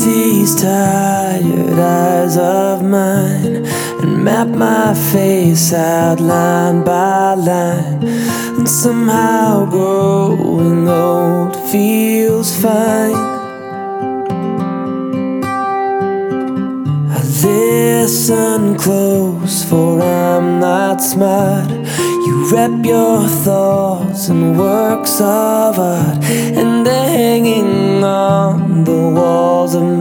These tired eyes of mine and map my face out line by line, and somehow growing old feels fine. I listen close, for I'm not smart. You wrap your thoughts in works of art, and they're hanging on the walls of